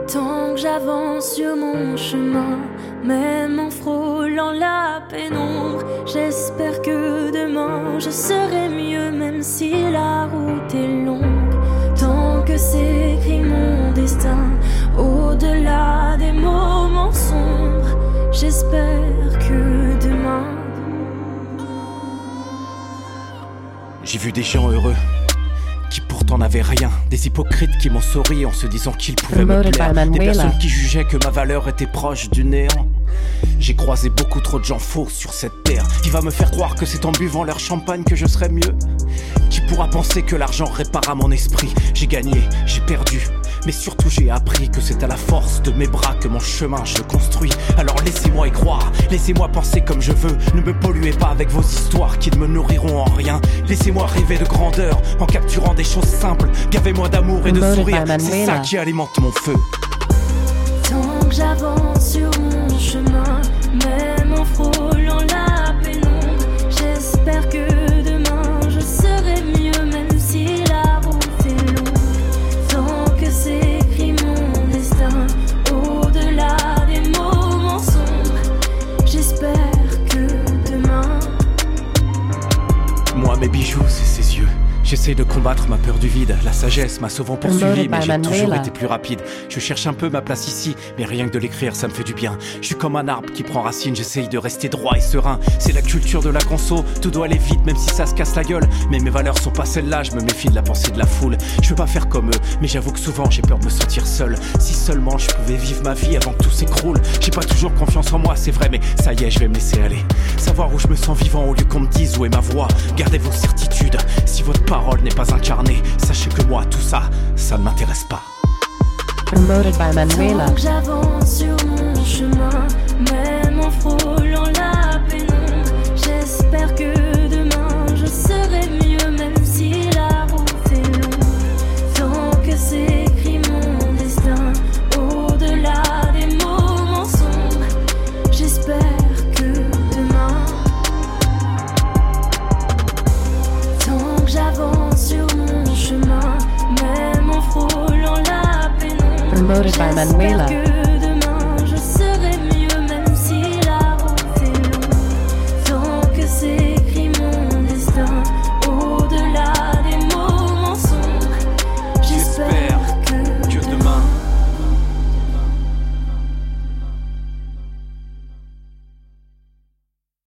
Tant que j'avance sur mon chemin, même en frôlant la pénombre, j'espère que demain je serai mieux, même si la route est longue. Tant que s'écrit mon destin, au-delà des moments sombres, j'espère que demain. J'ai vu des gens heureux qui pourtant n'avaient rien, des hypocrites qui m'ont souri en se disant qu'ils pouvaient me plaire, des personnes qui jugeaient que ma valeur était proche du néant. J'ai croisé beaucoup trop de gens faux sur cette terre. Qui va me faire croire que c'est en buvant leur champagne que je serai mieux? Qui pourra penser que l'argent répare à mon esprit? J'ai gagné, j'ai perdu, mais surtout j'ai appris que c'est à la force de mes bras que mon chemin je le construis. Alors laissez-moi y croire, laissez-moi penser comme je veux. Ne me polluez pas avec vos histoires qui ne me nourriront en rien. Laissez-moi rêver de grandeur en capturant des choses simples. Gavez-moi d'amour et de sourire, c'est ça qui alimente mon feu. Tant que j'avance sur mon chemin, même en frôlant la pénombre, j'espère que demain je serai mieux, même si la route est longue. Tant que s'écrit mon destin, au-delà des moments sombres, j'espère que demain. Moi mes bijoux c'est ses yeux. J'essaie de combattre ma peur du vide. La sagesse m'a souvent poursuivi, mais j'ai toujours été plus rapide. Je cherche un peu ma place ici, mais rien que de l'écrire, ça me fait du bien. Je suis comme un arbre qui prend racine, j'essaye de rester droit et serein. C'est la culture de la conso, tout doit aller vite, même si ça se casse la gueule. Mais mes valeurs sont pas celles-là, je me méfie de la pensée de la foule. Je veux pas faire comme eux, mais j'avoue que souvent j'ai peur de me sentir seul. Si seulement je pouvais vivre ma vie avant que tout s'écroule. J'ai pas toujours confiance en moi, c'est vrai, mais ça y est, je vais me laisser aller. Savoir où je me sens vivant au lieu qu'on me dise où est ma voix. Gardez vos certitudes, si votre parole n'est pas incarnée, sachez que moi, tout ça, ça ne m'intéresse pas. Promoted by Manuela. Tant que j'avance sur mon chemin, même en frôlant la pénombre, j'espère que demain je serai mieux, même si la route est longue. Tant que s'écrit mon destin, au-delà des moments sombres, j'espère que demain. Tant que j'avance sur mon chemin, même en frôlant la pénombre, Promoted by Manuela.